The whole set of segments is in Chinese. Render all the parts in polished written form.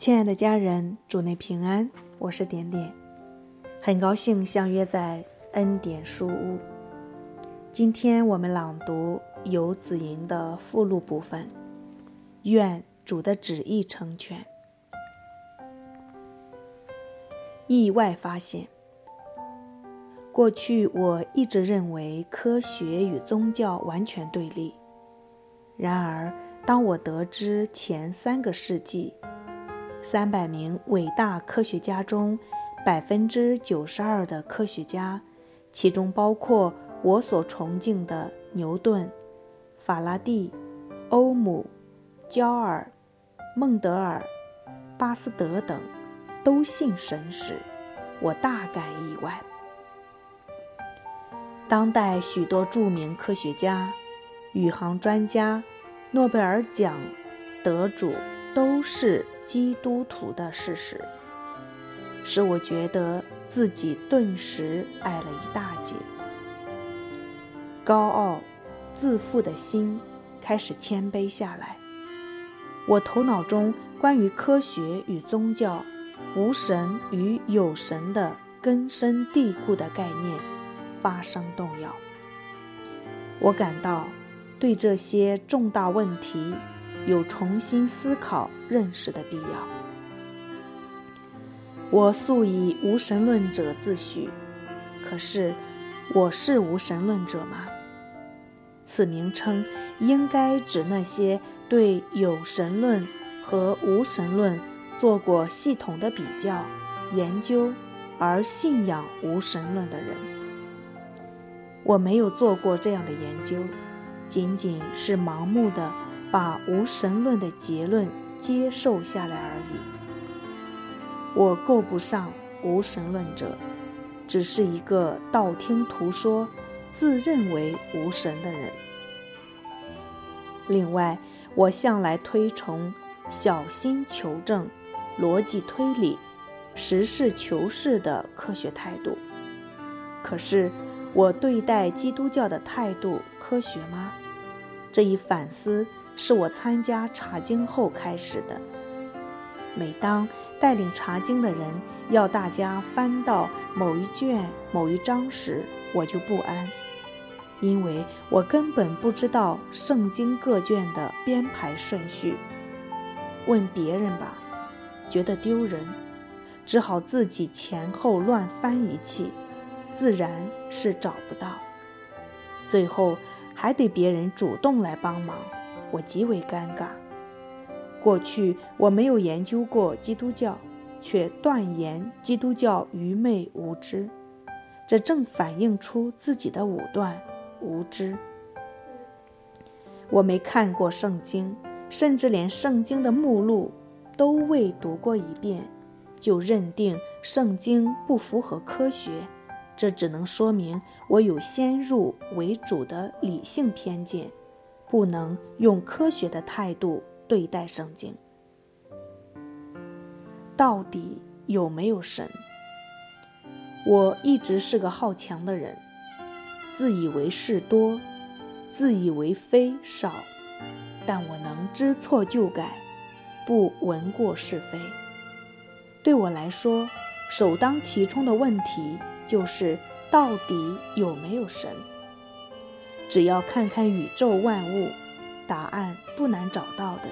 亲爱的家人，主内平安，我是点点，很高兴相约在恩典书屋。今天我们朗读游子吟的附录部分，愿主的旨意成全。意外发现，过去我一直认为科学与宗教完全对立，然而当我得知前3个世纪300名伟大科学家中92%的科学家，其中包括我所崇敬的牛顿、法拉第、欧姆、焦耳、孟德尔、巴斯德等，都信神时，我大感意外。当代许多著名科学家、宇航专家、诺贝尔奖得主都是基督徒的事实，使我觉得自己顿时矮了一大截。高傲自负的心开始谦卑下来，我头脑中关于科学与宗教、无神与有神的根深蒂固的概念发生动摇。我感到对这些重大问题有重新思考认识的必要。我素以无神论者自诩，可是我是无神论者吗？此名称应该指那些对有神论和无神论做过系统的比较、研究而信仰无神论的人。我没有做过这样的研究，仅仅是盲目地把无神论的结论接受下来而已。我够不上无神论者，只是一个道听途说、自认为无神的人。另外，我向来推崇小心求证、逻辑推理、实事求是的科学态度。可是，我对待基督教的态度科学吗？这一反思是我参加查经后开始的。每当带领查经的人要大家翻到某一卷、某一章时，我就不安，因为我根本不知道圣经各卷的编排顺序。问别人吧，觉得丢人，只好自己前后乱翻一气，自然是找不到。最后还得别人主动来帮忙，我极为尴尬。过去我没有研究过基督教，却断言基督教愚昧无知，这正反映出自己的武断无知。我没看过圣经，甚至连圣经的目录都未读过一遍，就认定圣经不符合科学，这只能说明我有先入为主的理性偏见，不能用科学的态度对待圣经。到底有没有神？我一直是个好强的人，自以为是多，自以为非少，但我能知错就改，不闻过是非。对我来说，首当其冲的问题就是到底有没有神？只要看看宇宙万物，答案不难找到的。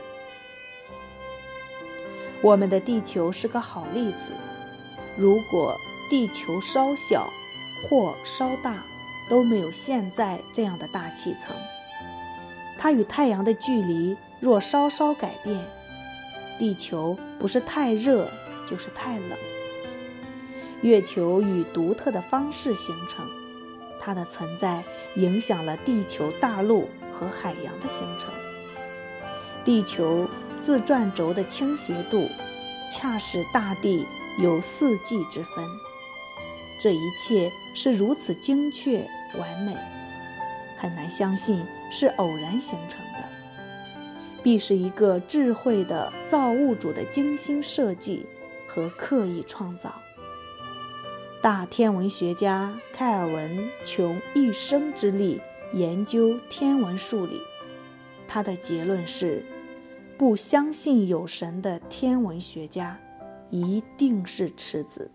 我们的地球是个好例子，如果地球稍小或稍大，都没有现在这样的大气层。它与太阳的距离若稍稍改变，地球不是太热就是太冷。月球以独特的方式形成，它的存在影响了地球大陆和海洋的形成。地球自转轴的倾斜度恰使大地有4季之分，这一切是如此精确完美，很难相信是偶然形成的，必是一个智慧的造物主的精心设计和刻意创造。大天文学家开尔文穷一生之力研究天文数理，他的结论是， 不相信有神的天文学家一定是痴子。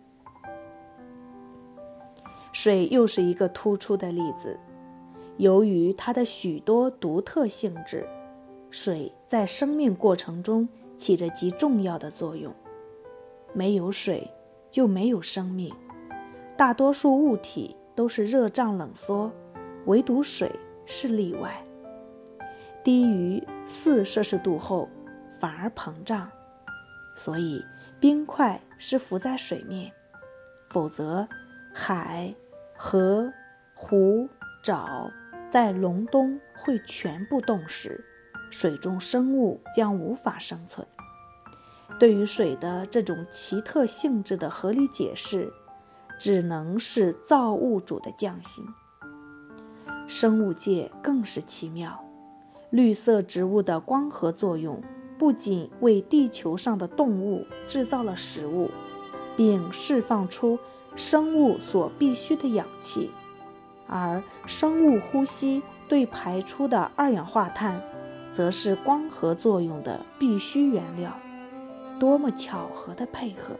水又是一个突出的例子，由于它的许多独特性质，水在生命过程中起着极重要的作用。没有水就没有生命，大多数物体都是热胀冷缩，唯独水是例外。低于4摄氏度后反而膨胀，所以冰块是浮在水面，否则海、河、湖、沼在隆冬会全部冻死，水中生物将无法生存。对于水的这种奇特性质的合理解释，只能是造物主的匠心。生物界更是奇妙，绿色植物的光合作用不仅为地球上的动物制造了食物，并释放出生物所必需的氧气，而生物呼吸对排出的二氧化碳则是光合作用的必需原料。多么巧合的配合！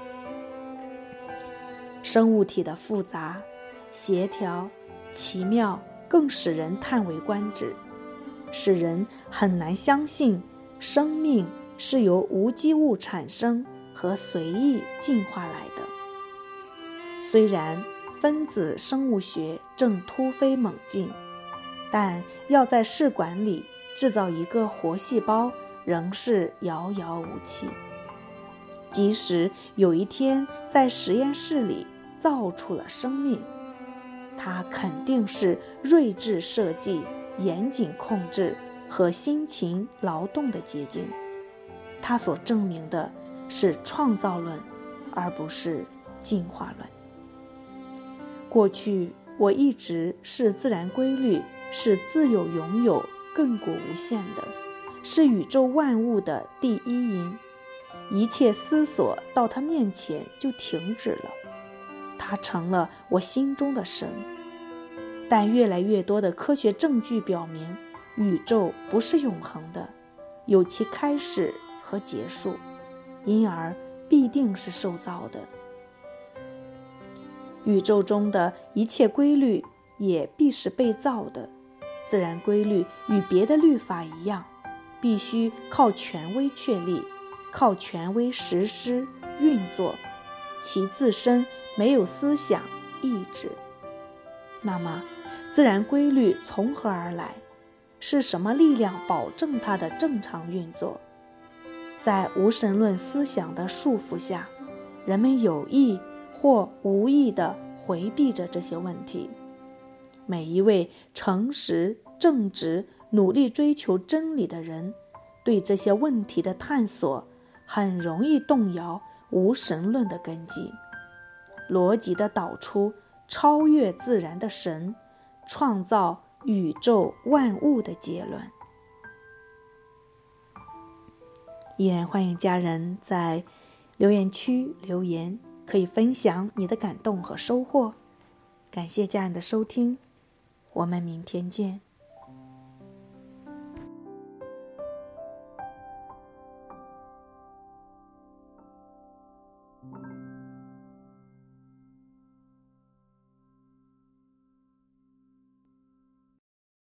生物体的复杂、协调、奇妙更使人叹为观止，使人很难相信生命是由无机物产生和随意进化来的。虽然分子生物学正突飞猛进，但要在试管里制造一个活细胞仍是遥遥无期。即使有一天在实验室里造出了生命，它肯定是睿智设计、严谨控制和辛勤劳动的结晶。它所证明的是创造论，而不是进化论。过去我一直视自然规律是自有永有、亘古无限的，是宇宙万物的第一因，一切思索到它面前就停止了，它成了我心中的神。但越来越多的科学证据表明，宇宙不是永恒的，有其开始和结束，因而必定是受造的。宇宙中的一切规律也必是被造的，自然规律与别的律法一样，必须靠权威确立，靠权威实施运作，其自身没有思想意志。那么自然规律从何而来？是什么力量保证它的正常运作？在无神论思想的束缚下，人们有意或无意地回避着这些问题。每一位诚实、正直、努力追求真理的人，对这些问题的探索很容易动摇无神论的根基，逻辑地导出超越自然的神创造宇宙万物的结论。依然欢迎家人在留言区留言，可以分享你的感动和收获。感谢家人的收听，我们明天见。